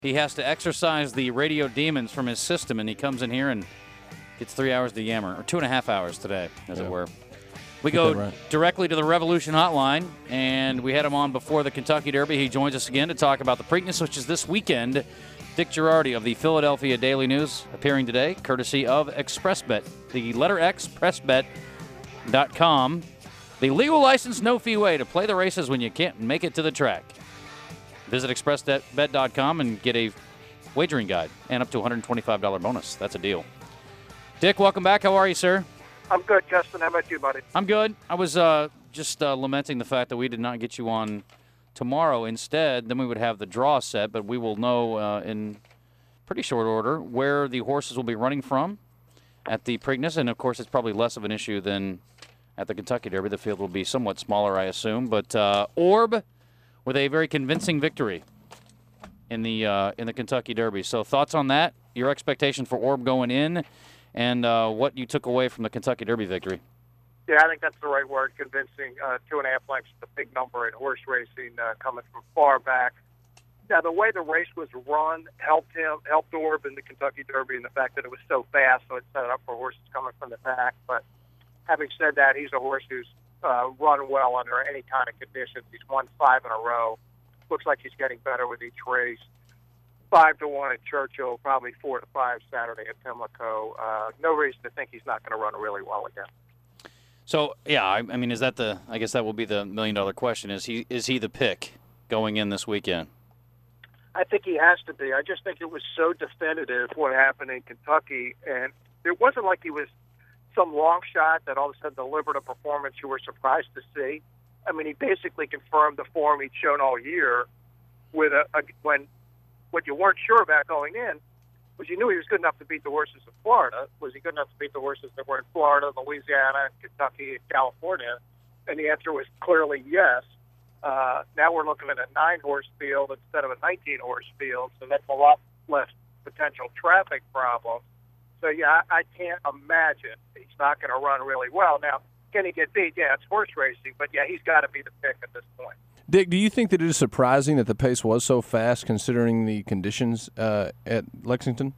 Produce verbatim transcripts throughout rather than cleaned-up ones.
He has to exercise the radio demons from his system, and he comes in here and gets three hours to yammer, or two and a half hours today, as yeah. it were. We go right. directly to the Revolution Hotline, and we had him on before the Kentucky Derby. He joins us again to talk about the Preakness, which is this weekend. Dick Girardi of the Philadelphia Daily News appearing today, courtesy of ExpressBet, the letter X, pressbet dot com. The legal license, no-fee way to play the races when you can't make it to the track. Visit express bet dot com and get a wagering guide and up to one hundred twenty-five dollars bonus. That's a deal. Dick, welcome back. How are you, sir? I'm good, Justin. How about you, buddy? I'm good. I was uh, just uh, lamenting the fact that we did not get you on tomorrow. Instead, then we would have the draw set, but we will know uh, in pretty short order where the horses will be running from at the Preakness. And, of course, it's probably less of an issue than at the Kentucky Derby. The field will be somewhat smaller, I assume. But uh, Orb with a very convincing victory in the uh, in the Kentucky Derby. So thoughts on that, your expectation for Orb going in, and uh, what you took away from the Kentucky Derby victory? Yeah, I think that's the right word, convincing. Uh, two and a half lengths is a big number in horse racing uh, coming from far back. Now, the way the race was run helped him, helped Orb in the Kentucky Derby, and the fact that it was so fast, so it set it up for horses coming from the back. But having said that, he's a horse who's Uh, run well under any kind of conditions. He's won five in a row. Looks like he's getting better with each race. Five to one at Churchill, probably four to five Saturday at Pimlico. Uh, no reason to think he's not going to run really well again. So yeah, I, I mean, is that the? I guess that will be the million dollar question. Is he is he the pick going in this weekend? I think he has to be. I just think it was so definitive what happened in Kentucky, and it wasn't like he was some long shot that all of a sudden delivered a performance you were surprised to see. I mean, he basically confirmed the form he'd shown all year with a, a when what you weren't sure about going in was you knew he was good enough to beat the horses of Florida. Was he good enough to beat the horses that were in Florida, Louisiana, Kentucky, and California? And the answer was clearly yes. Uh, now we're looking at a nine-horse field instead of a nineteen-horse field, so that's a lot less potential traffic problems. So, yeah, I can't imagine he's not going to run really well. Now, can he get beat? Yeah, it's horse racing, but, yeah, he's got to be the pick at this point. Dick, do you think that it is surprising that the pace was so fast considering the conditions uh, at Lexington?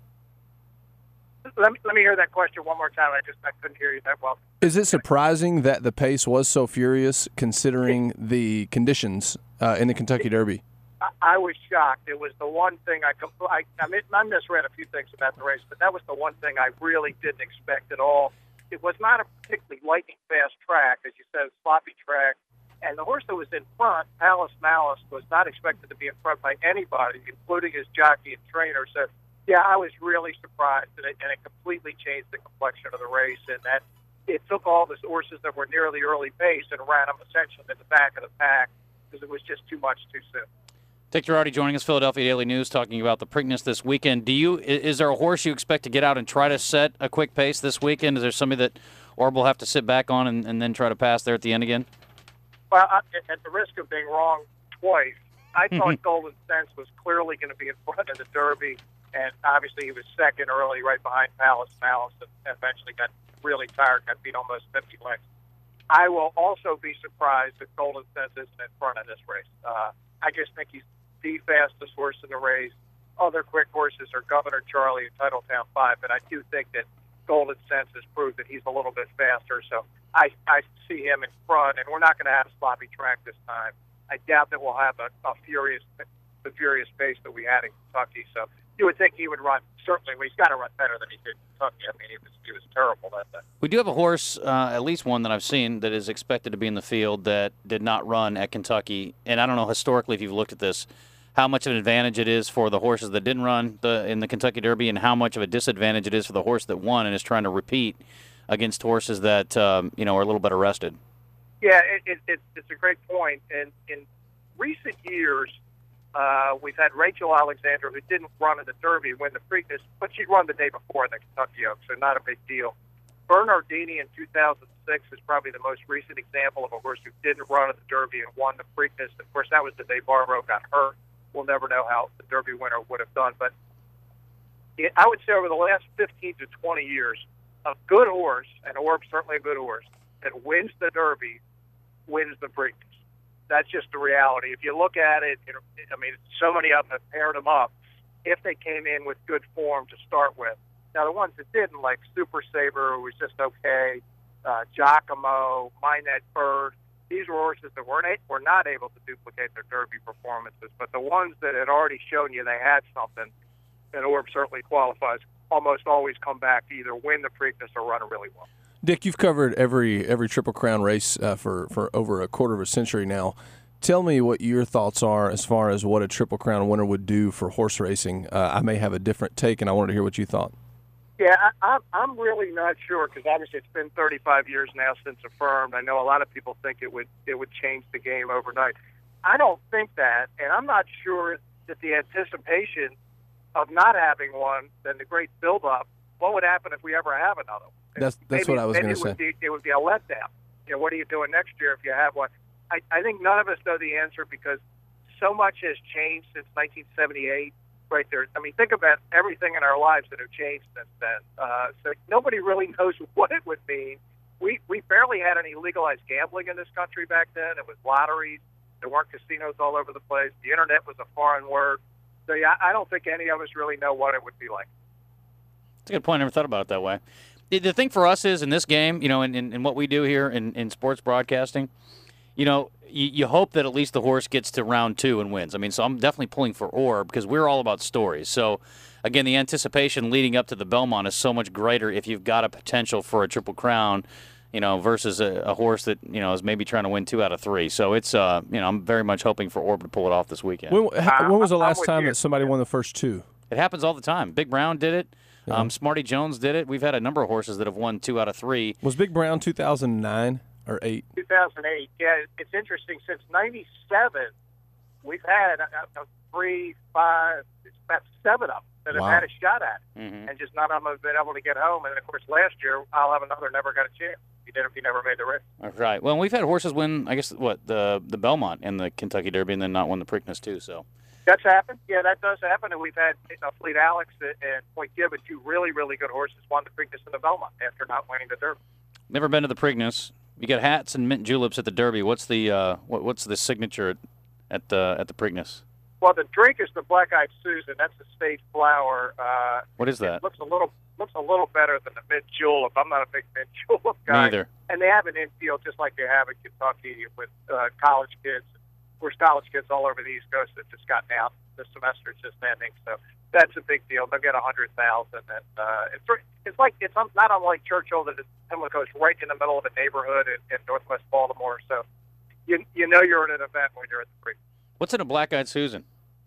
Let me, let me hear that question one more time. I just I couldn't hear you that well. Is it surprising that the pace was so furious considering the conditions uh, in the Kentucky Derby? I was shocked. It was the one thing I, I, I, I misread a few things about the race, but that was the one thing I really didn't expect at all. It was not a particularly lightning-fast track, as you said, a sloppy track. And the horse that was in front, Palace Malice, was not expected to be in front by anybody, including his jockey and trainer. So, yeah, I was really surprised, and it, and it completely changed the complexion of the race, and that it took all the horses that were near the early pace and ran them essentially in the back of the pack because it was just too much too soon. Dick Girardi joining us, Philadelphia Daily News, talking about the Preakness this weekend. Do you is there a horse you expect to get out and try to set a quick pace this weekend? Is there somebody that Orb will have to sit back on and, and then try to pass there at the end again? Well, I, at the risk of being wrong twice, I thought Golden Sense was clearly going to be in front of the Derby, and obviously he was second early, right behind Palace Malice, and eventually got really tired, got beat almost fifty lengths. I will also be surprised if Golden Sense isn't in front of this race. Uh, I just think he's the fastest horse in the race. Other quick horses are Governor Charlie and Titletown five, but I do think that Golden Sense has proved that he's a little bit faster. So I, I see him in front, and we're not going to have a sloppy track this time. I doubt that we'll have a, a furious, the furious pace that we had in Kentucky. So you would think he would run. Certainly, well, he's got to run better than he did in Kentucky. I mean, he was he was terrible that day. We do have a horse, uh, at least one that I've seen, that is expected to be in the field that did not run at Kentucky. And I don't know historically if you've looked at this, how much of an advantage it is for the horses that didn't run the, in the Kentucky Derby, and how much of a disadvantage it is for the horse that won and is trying to repeat against horses that um, you know are a little better rested. Yeah, it, it, it, it's a great point. And in recent years, uh, we've had Rachel Alexander, who didn't run in the Derby, win the Preakness, but she'd run the day before in the Kentucky Oaks, so not a big deal. Bernardini in two thousand six is probably the most recent example of a horse who didn't run at the Derby and won the Preakness. Of course, that was the day Barbaro got hurt. We'll never know how the Derby winner would have done. But it, I would say over the last fifteen to twenty years, a good horse, and Orb's certainly a good horse, that wins the Derby wins the Preakness. That's just the reality. If you look at it, it I mean, so many of them have paired them up if they came in with good form to start with. Now, the ones that didn't, like Super Saber, who was just okay, uh, Giacomo, Minette Bird, these were horses that weren't a- were not able to duplicate their Derby performances. But the ones that had already shown you they had something, and Orb certainly qualifies, almost always come back to either win the Preakness or run it really well. Dick, you've covered every every Triple Crown race uh, for, for over a quarter of a century now. Tell me what your thoughts are as far as what a Triple Crown winner would do for horse racing. Uh, I may have a different take, and I wanted to hear what you thought. Yeah, I, I'm I'm really not sure because obviously it's been thirty-five years now since affirmed. I know a lot of people think it would it would change the game overnight. I don't think that, and I'm not sure that the anticipation of not having one, then the great build-up, what would happen if we ever have another one? That's that's maybe, what I was going to it say. Would be, it would be a letdown. You know, what are you doing next year if you have one? I, I think none of us know the answer because so much has changed since nineteen seventy-eight. Right there. I mean, think about everything in our lives that have changed since then. Uh, so nobody really knows what it would mean. We we barely had any legalized gambling in this country back then. It was lotteries. There weren't casinos all over the place. The internet was a foreign word. So yeah, I don't think any of us really know what it would be like. That's a good point. I never thought about it that way. The, the thing for us is in this game, you know, in, in, in what we do here in, in sports broadcasting, you know, you, you hope that at least the horse gets to round two and wins. I mean, so I'm definitely pulling for Orb because we're all about stories. So, again, the anticipation leading up to the Belmont is so much greater if you've got a potential for a Triple Crown, you know, versus a, a horse that, you know, is maybe trying to win two out of three. So it's, uh, you know, I'm very much hoping for Orb to pull it off this weekend. When, when was the last with time you. that somebody won the first two? It happens all the time. Big Brown did it. Yeah. Um, Smarty Jones did it. We've had a number of horses that have won two out of three. Was Big Brown two thousand nine or eight? two thousand eight. Yeah, it's interesting. Since ninety-seven, we've had a, a three, five, it's about seven of them that Wow. have had a shot at it, Mm-hmm. and just none of them have been able to get home. And of course, last year, I'll have another never got a chance. He did. He never made the race. That's right. Well, we've had horses win, I guess, what, the the Belmont and the Kentucky Derby and then not win the Preakness, too. So That's happened. Yeah, that does happen. And we've had you know, Fleet Alex and Point Gibbon, two really, really good horses, won the Preakness and the Belmont after not winning the Derby. never been to the Preakness. You got hats and mint juleps at the Derby. What's the uh, what, what's the signature at, at the at the Preakness? Well, the drink is the Black Eyed Susan. That's the state flower. Uh, What is that? It looks a little looks a little better than the mint julep. I'm not a big mint julep guy. Neither. And they have an infield just like they have in Kentucky with uh, college kids. There's college kids all over the East Coast that just gotten out. The semester's just ending, so that's a big deal. They'll get a hundred thousand, and uh, it's it's like it's not unlike Churchill that it's Pimlico's right in the middle of a neighborhood in, in Northwest Baltimore. So you you know you're at an event when you're at the Preakness. What's in a Black Eyed Susan?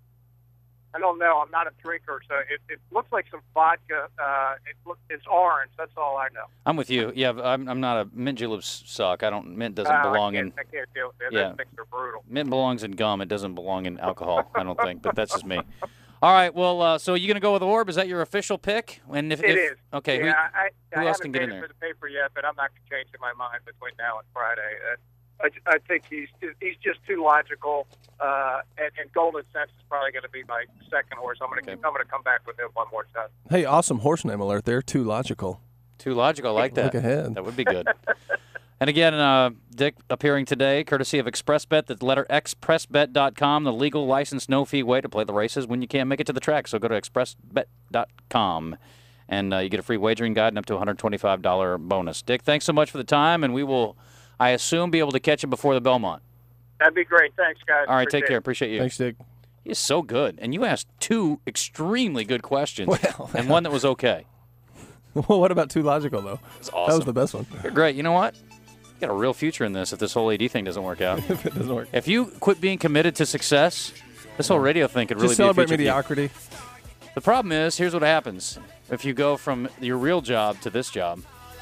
I don't know. I'm not a drinker, so it, it looks like some vodka. Uh, it look, it's orange. That's all I know. I'm with you. Yeah, I'm, I'm not a mint juleps suck. I don't. Mint doesn't Uh, belong I in. can't, I can't deal with it. Yeah. Those things are brutal. Mint belongs in gum. It doesn't belong in alcohol. I don't think. But that's just me. All right. Well, uh, so you gonna go with Orb? Is that your official pick? And if It if, is. Okay. Yeah, who, I, who I else haven't can get made in it there? for the paper yet, but I'm not changing my mind between now and Friday. Uh, I, I think he's he's just too logical, uh, and, and Golden Sense is probably going to be my second horse. I'm going to Okay. I'm going to come back with him one more time. Hey, awesome horse name alert there. Too logical. Too logical. I like that. Look ahead. That would be good. And again, uh, Dick appearing today, courtesy of ExpressBet, the letter express bet dot com, the legal licensed no-fee way to play the races when you can't make it to the track. So go to express bet dot com, and uh, you get a free wagering guide and up to a one hundred twenty-five dollars bonus. Dick, thanks so much for the time, and we will, I assume, be able to catch him before the Belmont. That'd be great. Thanks, guys. All right, Appreciate take care. it. Appreciate you. Thanks, Dick. He is so good, and you asked two extremely good questions, Well, and one that was okay. Well, what about too logical though? It's awesome. That was the best one. You're great. You know what? You got a real future in this if this whole A D thing doesn't work out. If it doesn't work, If you quit being committed to success, this whole radio thing could really just be a celebrate future for you. mediocrity. The problem is, here's what happens. If you go from your real job to this job,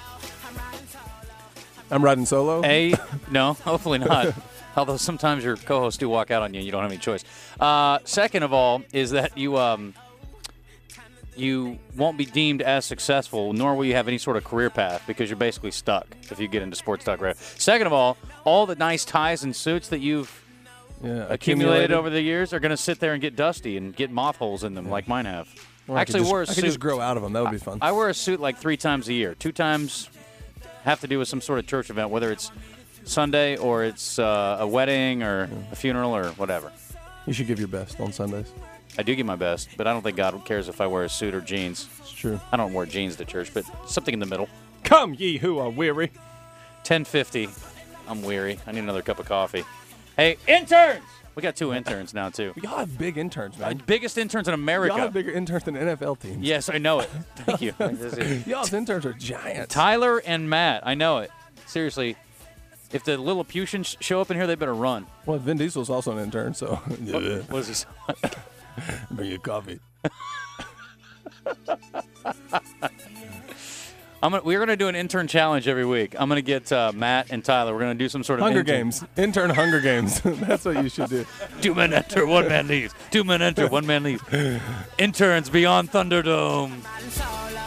I'm riding solo. A, no, hopefully not. Although sometimes your co-hosts do walk out on you and you don't have any choice. Uh, second of all is that you um, you won't be deemed as successful, nor will you have any sort of career path because you're basically stuck if you get into sports talk radio. Second of all, all the nice ties and suits that you've Yeah, accumulated over the years are going to sit there and get dusty and get moth holes in them like mine have. Or I Actually, could just, wore a I could suit. just grow out of them. That would be fun. I wear a suit like three times a year. Two times have to do with some sort of church event, whether it's Sunday or it's uh, a wedding or a funeral or whatever. You should give your best on Sundays. I do give my best, but I don't think God cares if I wear a suit or jeans. It's true. I don't wear jeans to church, but something in the middle. Come, ye who are weary. ten fifty. I'm weary. I need another cup of coffee. Hey, interns! We got two interns now, too. Y'all have big interns, man. Biggest interns in America. Y'all have bigger interns than N F L teams. Yes, I know it. Thank you. Y'all's interns are giants. Tyler and Matt, I know it. Seriously, if the Lilliputians show up in here, they better run. Well, Vin Diesel's also an intern, so. Yeah. What is he say? Bring you coffee. I'm gonna, we're going to do an intern challenge every week. I'm going to get uh, Matt and Tyler. We're going to do some sort of Hunger intern. Games. Intern Hunger Games. That's what you should do. Two men enter, one man leaves. Two men enter, one man leaves. Interns beyond Thunderdome.